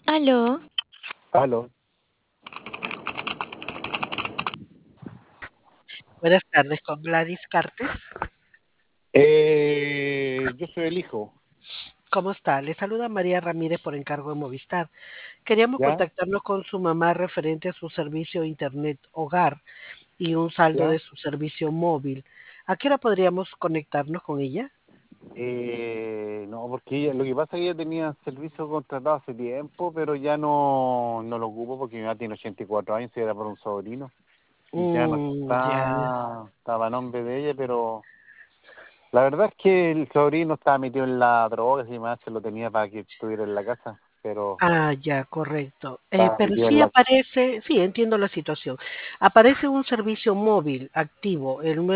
Aló, Aló. Buenas tardes, con Gladys Cartes. Yo soy el hijo, ¿Cómo está? Le saluda María Ramírez por encargo de Movistar. Queríamos ¿ya? contactarnos con su mamá referente a su servicio de Internet Hogar y un saldo de ¿Ya? su servicio móvil. ¿A qué hora podríamos conectarnos con ella? No, porque lo que pasa es que ella tenía servicio contratado hace tiempo, pero ya no lo ocupo porque mi mamá tiene 84 años y era por un sobrino y ya no Ya. estaba a nombre de ella, pero la verdad es que el sobrino estaba metido en la droga y mi mamá se lo tenía para que estuviera en la casa, pero Ya, correcto. estaba Pero metido en sí la... aparece, sí, entiendo la situación. Aparece un servicio móvil activo, el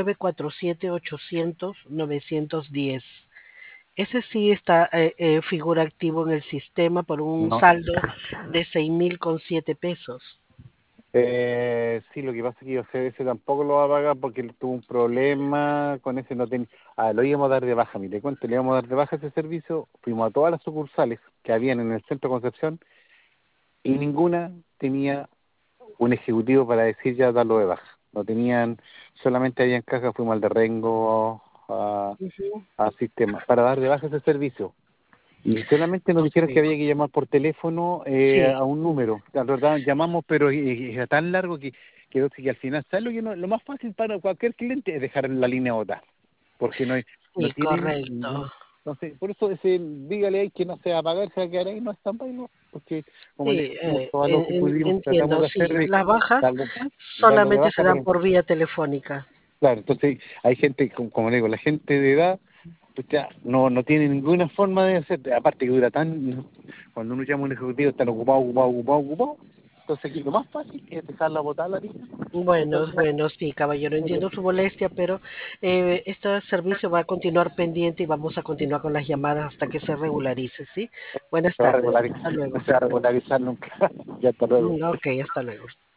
947-800-910. Ese sí está, figura activo en el sistema por un No. saldo de 6.000,7 pesos. Sí, lo que pasa es que yo sé, ese tampoco lo va a pagar porque él tuvo un problema con ese, no tenía... lo íbamos a dar de baja, mire, cuento, le íbamos a dar de baja ese servicio, fuimos a todas las sucursales que habían en el centro de Concepción y ninguna tenía un ejecutivo para decir ya darlo de baja. No tenían, solamente había en caja, fuimos al de Rengo, Ujú. a Sistema, para dar de baja ese servicio. Y solamente nos dijeron que Ok. había que llamar por teléfono Sí, a un número. La verdad, llamamos, pero era tan largo que quedó así que al final, ¿sabes lo que lo más fácil para cualquier cliente es dejar la línea botada? Porque no sí, tienen, correcto. entonces, por eso dígale ahí que no se va a pagar, se va a quedar ahí, no está y no, porque como le Sí, dijimos, todo lo que pudimos, tratamos entiendo, de hacer sí. de Las bajas darlo de solamente se baja, dan pero por vía telefónica. claro, entonces hay gente, como le digo, la gente de edad pues ya no tiene ninguna forma de hacer, aparte que dura tan, cuando uno llama a un ejecutivo están ocupado, entonces aquí lo más fácil es dejarla botar la línea, Bueno, bueno, sí, caballero, entiendo su molestia, pero este servicio va a continuar pendiente y vamos a continuar con las llamadas hasta que se regularice, ¿sí? Buenas se va a tardes, regularizar, hasta no luego. se va a regularizar nunca, ya hasta luego. Ok, hasta luego.